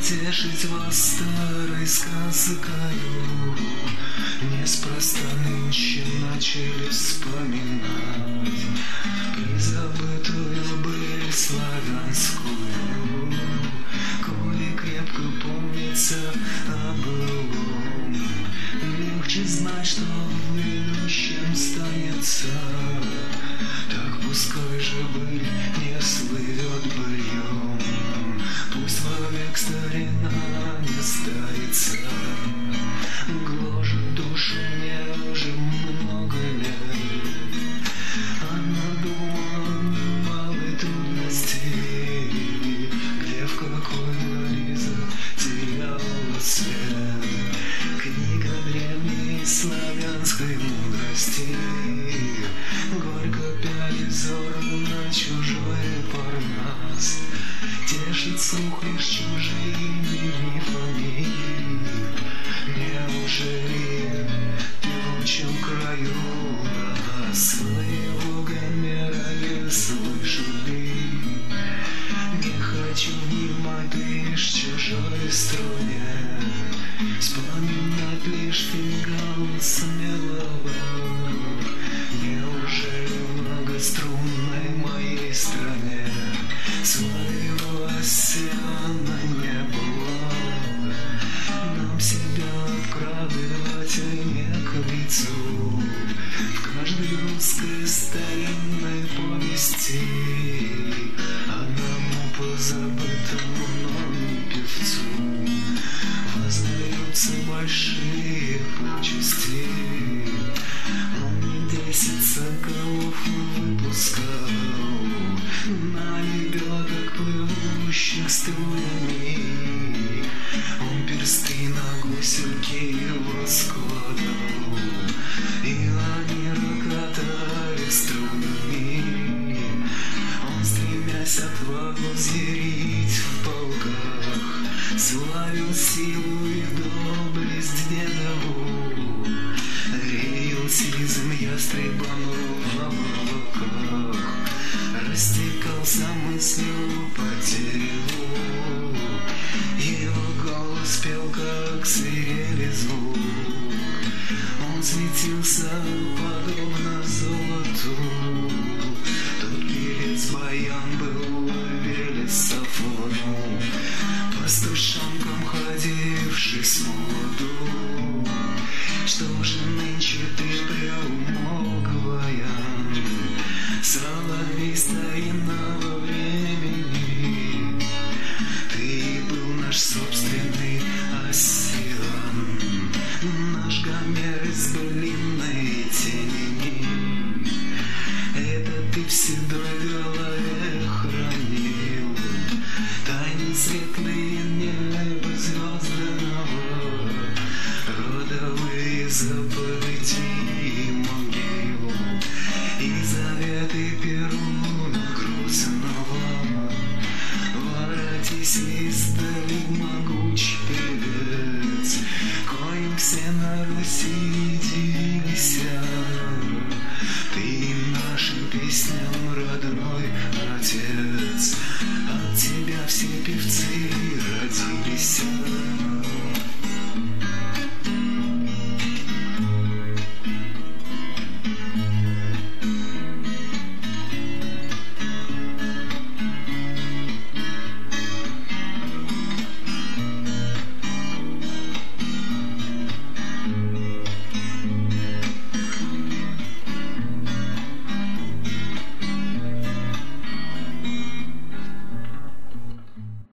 Тешить вас старой сказкою. Неспроста нынче начали вспоминать призабытую быль славянскую. Коли крепко помнится о былом, легче знать, что в грядущем станется. Так пускай же быль не слывет быльем, пусть вовек старина не старится. Гложет душу мне уже много лет, она думала немалой трудностей, где в какой Лиза теряла свет. Книга древней славянской мудрости горько пялит взор на чужой парнас, тешит слух лишь чужими мифами. Неужели в певучем краю нас своего Гомера не слышали? Не хочу внимать лишь чужой струне, вспоминать лишь фингал смелого. Неужели в многострунной моей стране своего океана не было? Нам себя обкрадывать не к лицу. В каждой русской старинной повести одному позабытому, но не певцу воздаются большие почести. Он не 10 соколов выпускал на лебедок, плывущих струями. Он персты на гусельке его складывал, и они рокотали струнами. Он, стремясь отвагу взъярить в полках, славил силу и доблесть дедову. Реял сизым ястребом в облаках, растекался мыслью по дереву. Его голос пел, как свирели звук. Он светился подобно золоту. Тот певец баян был Велесафону, пастушонком ходивший с воду. Что же нынче ты приумолк, баян, соловей старинного времени? Ты был наш собственный Осиан, наш Гомер из былинной тени. Это ты в седой голове хранил тайны светлые неба звездного, родовые заповеди могил и заветы Перуна грустного. Воротись издали, могучий певец, коим все на Руси дивились. Ты нашим песням родной отец, от тебя все певцы родились.